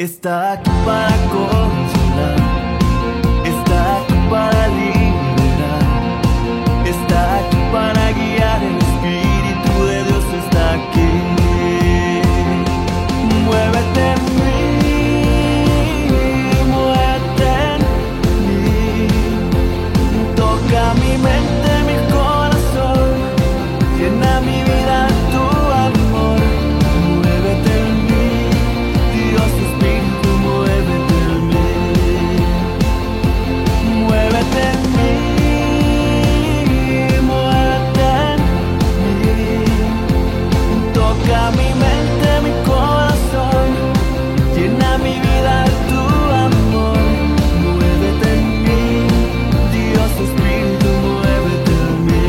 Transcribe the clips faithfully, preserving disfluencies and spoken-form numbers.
está aquí para consolar, está aquí para liberar, está aquí para guiar, el Espíritu de Dios está aquí. Muévete en mí, muévete en mí, toca mi mente, mi corazón, llena mi vida de tu amor. Muévete en mí, Dios Espíritu, muévete en mí, muévete en mí, muévete en mí, toca mi mente, mi corazón, llena mi vida de tu amor. Muévete en mí, Dios Espíritu, muévete en mí.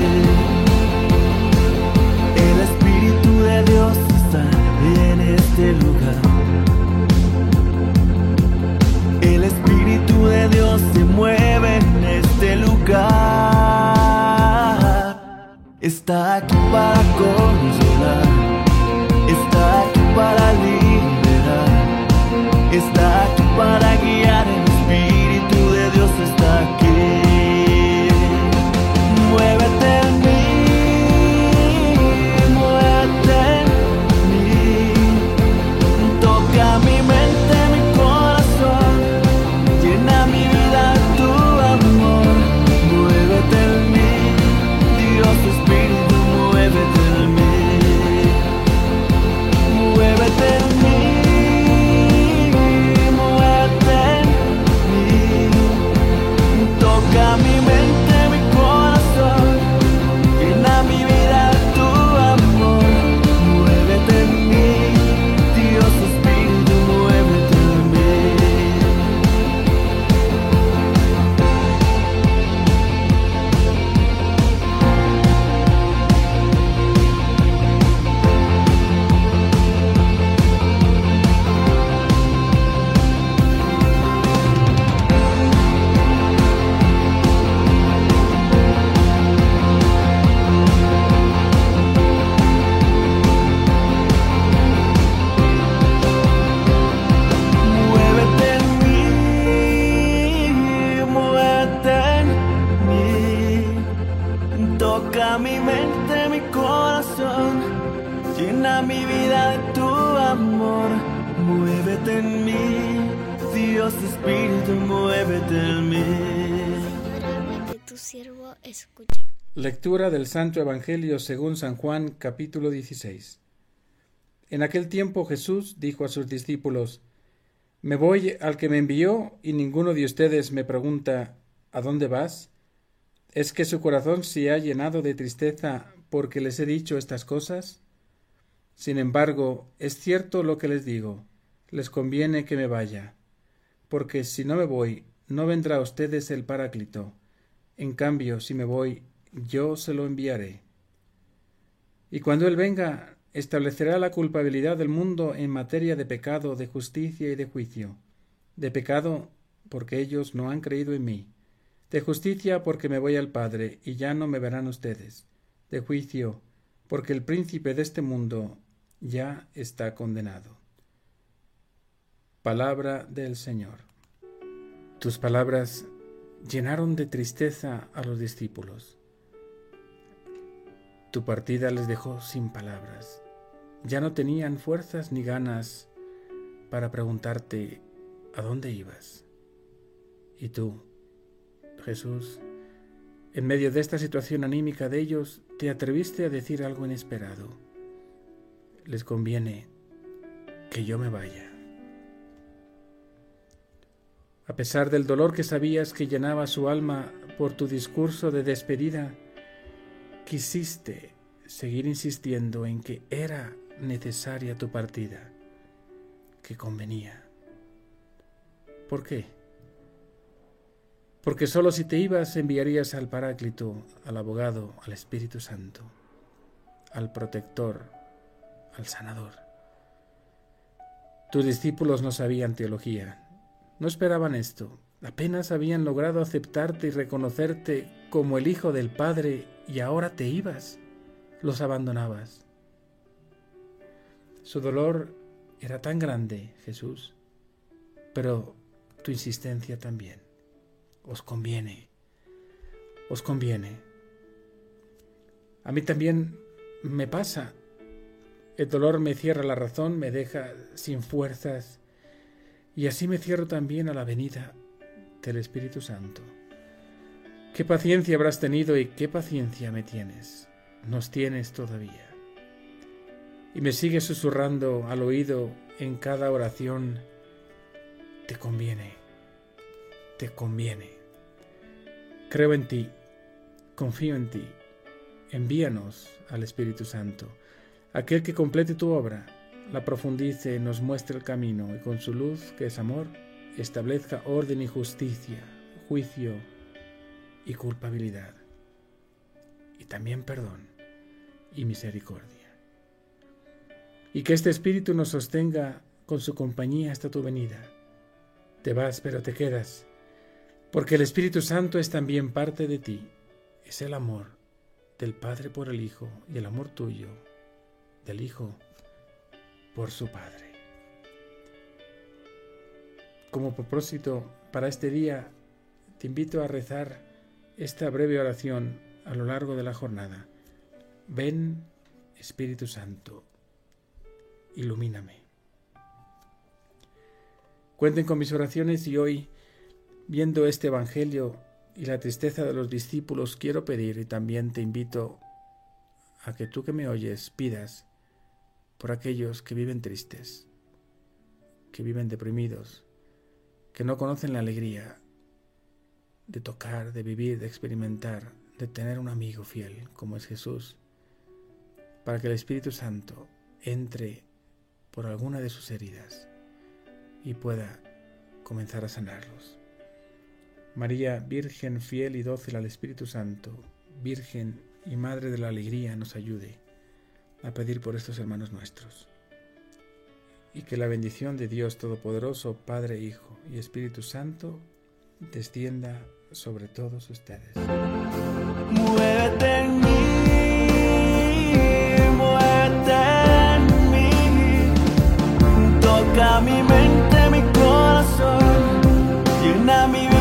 El Espíritu de Dios está en este lugar. El Espíritu de Dios se mueve en este lugar. Está aquí para consolar, está aquí para liberar, está aquí para guiar, el Espíritu de Dios está aquí. Muévete en mí, muévete en mí, toca mi mente, mi corazón, llena mi vida de tu amor. Muévete en mí, Dios Espíritu, muévete en mí, muévete en mí, muévete en mí, toca mi mente, mi corazón, llena mi vida de tu amor. Muévete en mí, Dios Espíritu, muévete en mí. Muévete en mí, muévete en mí, toca mi mente, mi corazón, llena mi vida de tu amor. Muévete en mí, Dios Espíritu, muévete en mí. De tu siervo escucha. Lectura del Santo Evangelio según San Juan, capítulo dieciséis. En aquel tiempo Jesús dijo a sus discípulos: Me voy al que me envió, y ninguno de ustedes me pregunta: ¿a dónde vas? ¿Es que su corazón se ha llenado de tristeza porque les he dicho estas cosas? Sin embargo, es cierto lo que les digo: les conviene que me vaya, porque si no me voy, no vendrá a ustedes el Paráclito. En cambio, si me voy, yo se lo enviaré. Y cuando Él venga, establecerá la culpabilidad del mundo en materia de pecado, de justicia y de juicio. De pecado, porque ellos no han creído en mí. De justicia, porque me voy al Padre, y ya no me verán ustedes. De juicio, porque el príncipe de este mundo ya está condenado. Palabra del Señor. Tus palabras llenaron de tristeza a los discípulos. Tu partida les dejó sin palabras. Ya no tenían fuerzas ni ganas para preguntarte a dónde ibas. Y tú, Jesús, en medio de esta situación anímica de ellos, te atreviste a decir algo inesperado: les conviene que yo me vaya. A pesar del dolor que sabías que llenaba su alma por tu discurso de despedida, quisiste seguir insistiendo en que era necesaria tu partida, que convenía. ¿Por qué? Porque sólo si te ibas enviarías al Paráclito, al abogado, al Espíritu Santo, al protector, al sanador. Tus discípulos no sabían teología, no esperaban esto, apenas habían logrado aceptarte y reconocerte como el Hijo del Padre, y ahora te ibas, los abandonabas. Su dolor era tan grande, Jesús, pero tu insistencia también. Os conviene, os conviene. A mí también me pasa. El dolor me cierra la razón, me deja sin fuerzas, y así me cierro también a la venida del Espíritu Santo. ¿Qué paciencia habrás tenido y qué paciencia me tienes? Nos tienes todavía. Y me sigues susurrando al oído en cada oración: te conviene, te conviene. Creo en ti, confío en ti. Envíanos al Espíritu Santo, aquel que complete tu obra, la profundice, nos muestre el camino y con su luz, que es amor, establezca orden y justicia, juicio y culpabilidad, y también perdón y misericordia. Y que este Espíritu nos sostenga con su compañía hasta tu venida. Te vas, pero te quedas, porque el Espíritu Santo es también parte de ti. Es el amor del Padre por el Hijo y el amor tuyo del Hijo por su Padre. Como propósito para este día, te invito a rezar esta breve oración a lo largo de la jornada. Ven, Espíritu Santo, ilumíname. Cuenten con mis oraciones y hoy, viendo este Evangelio y la tristeza de los discípulos, quiero pedir, y también te invito a que tú que me oyes pidas por aquellos que viven tristes, que viven deprimidos, que no conocen la alegría de tocar, de vivir, de experimentar, de tener un amigo fiel como es Jesús, para que el Espíritu Santo entre por alguna de sus heridas y pueda comenzar a sanarlos. María, Virgen fiel y dócil al Espíritu Santo, Virgen y Madre de la Alegría, nos ayude a pedir por estos hermanos nuestros. Y que la bendición de Dios Todopoderoso, Padre, Hijo y Espíritu Santo, descienda sobre todos ustedes. Muévete en mí, muévete en mí, toca mi mente, mi corazón, llena mi vida.